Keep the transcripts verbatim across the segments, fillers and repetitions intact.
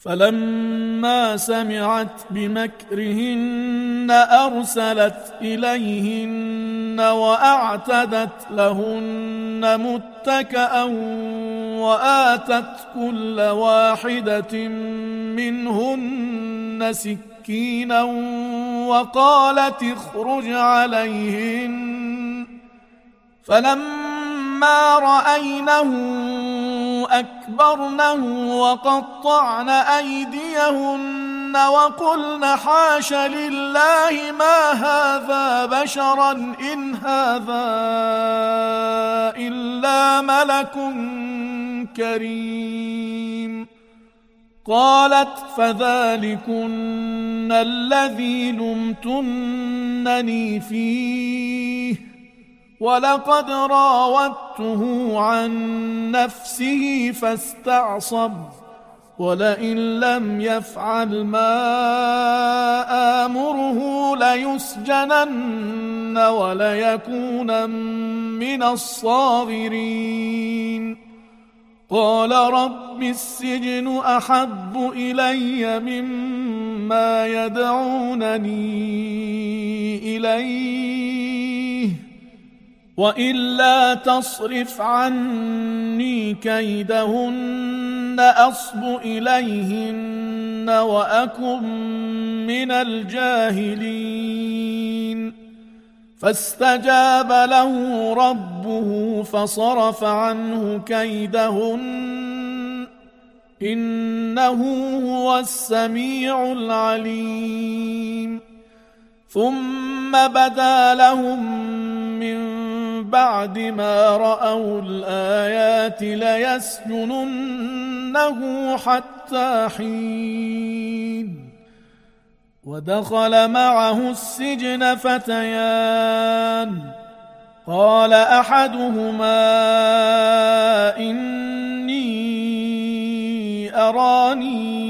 فلما سمعت بمكرهن أرسلت إليهن وأعتدت لهن متكأ وآتت كل واحدة منهن سكينا وقالت اخرج عليهن. فلما رأينه أكبرنه وقطعن أيديهن وقلن حاش لله ما هذا بشرا إن هذا إلا ملك كريم. قالت فذلكن الذي لمتنني فيه ولقد راودته عن نفسه فاستعصم ولئن لم يفعل ما آمره ليسجنن وليكونن من الصاغرين. قال رب السجن أحب إلي مما يدعونني إليه وإلا تصرف عني كيدهن أصب إليهن وأكن من الجاهلين. فاستجاب له ربه فصرف عنه كيدهن إنه هو السميع العليم. ثم بدا لهم من بعد ما رأوا الآيات ليسجننه حتى حين. ودخل معه السجن فتيان قال أحدهما إني أراني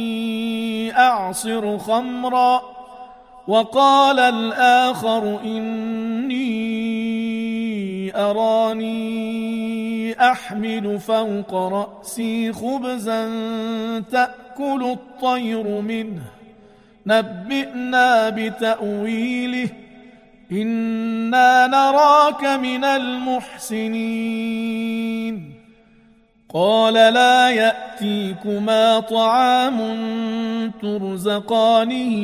أعصر خمرا وقال الآخر إني أراني أحمل فوق رأسي خبزا تأكل الطير منه نبئنا بتأويله إنا نراك من المحسنين. قال لا يأتيكما طعام ترزقانه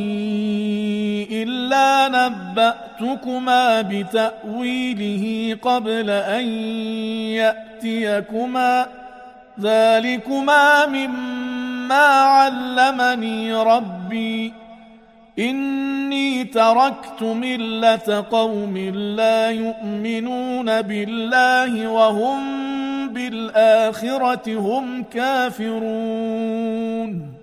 إلا نبأتكما بتأويله قبل أن يأتيكما ذلكما مما علمني ربي إني تركت ملة قوم لا يؤمنون بالله وهم بالآخرة هم كافرون.